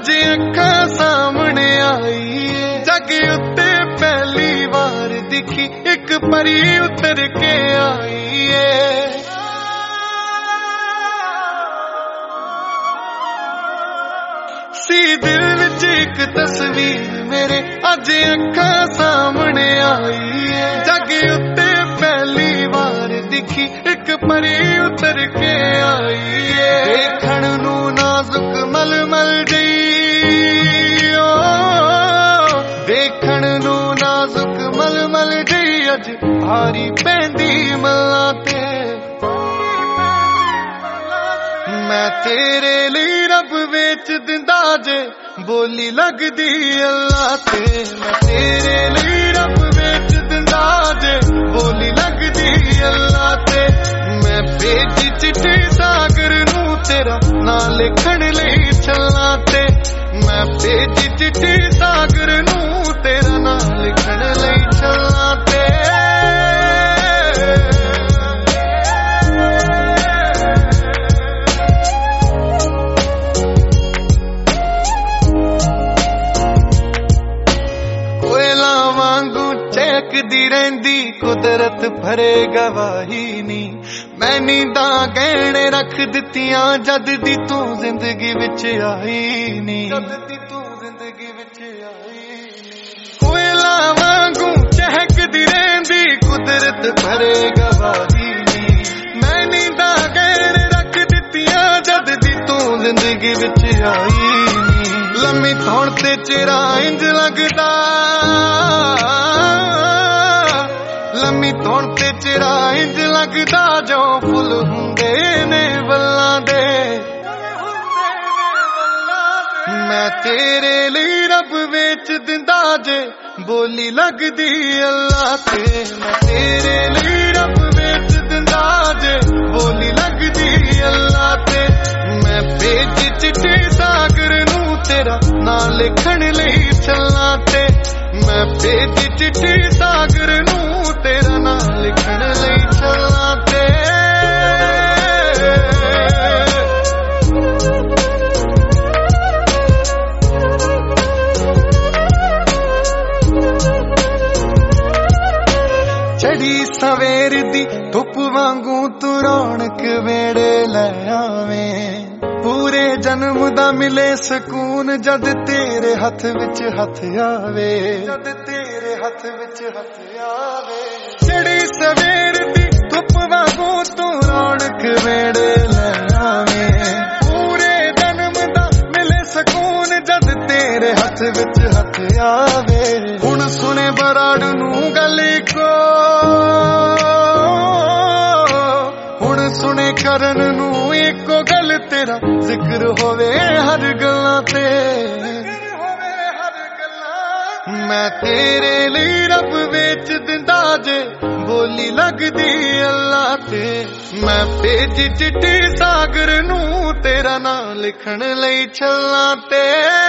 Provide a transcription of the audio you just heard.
अज अखां सामने आई जग उत्ते पहली बार दिखी एक परी उतर के आई सी दिल विच एक तस्वीर मेरे अज अखां सामने आई जग उत्ते पहली बार दिखी एक परी उतर के आई देखण नू नाजुक मलमल जई देखण नू नाजुक मलमल जई अज भारी पैंदी मल्लां ते मैं तेरे लिए रब वेच दिंदा जे बोली लगदी अल्लाह ते मैं तेरे लिए रब वेच दिंदा जे बोली लगदी अल्लाह ते मैं भेजी चिट्ठी सागर नू तेरा ना लिखण लई चलां ते मैं भेजी चिट्ठी सागर नू तेरा ना लिखण लई चलां ते दी रहिंदी कुदरत भरे गवाही नी मैं नींदा गहने रख दित्तियां जद दी तू जिंदगी विच आई नी कोयला वांगू चहकदी रहिंदी कुदरत भरे गवाही नी मैं नींदा गहने रख दित्तियां जद दी तू जिंदगी विच आई नी लम्मी थोड़ ते चेहरा इंज लगदा लम्मी थोड़ ते चेहरा इंज लगदा जो फुल हुंदे ने वल्लां दे मैं तेरे लिए रब वेच दिंदा जे बोली लगदी अल्लाह ते मैं तेरे लिए रब वेच दिंदा जे बोली लगदी अल्लाह ते मैं भेजी चिट्ठी सागर नू तेरा ना लिखण लई चलां ते मैं भेजी चिट्ठी सागर नू तेरा ना लिखण लई चलां ते चढ़ी सवेर दी धुप वांगू तू रौनक वेड़े लै आवें पूरे जन्म दा मिले सकून जद तेरे हथ विच हथ आवे जद तेरे हथ विच हथ आवे चढ़ी सवेर दी धुप वांगू तू रौनक वेड़े लै आवें पूरे जन्म दा मिले सकून जद तेरे हथ विच हथ आवे हुण सुने बराड़ नू गल को हुण सुने करन नू इको गल तेरा जिक्र होवे हर गल्लां ते मैं तेरे लिए रब वेच दिंदा जे बोली लगदी अल्लाह ते मैं भेजी चिट्ठी सागर नू तेरा ना लिखण लई चलां ते